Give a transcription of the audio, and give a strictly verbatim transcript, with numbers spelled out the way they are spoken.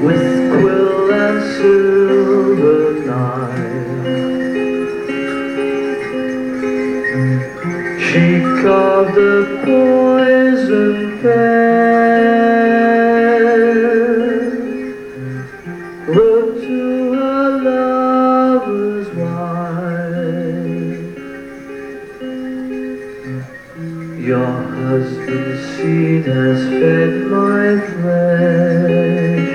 with quill and silver knife. She carved a poison pear, wrote to her lover's wife, your husband's seed has fed my flesh.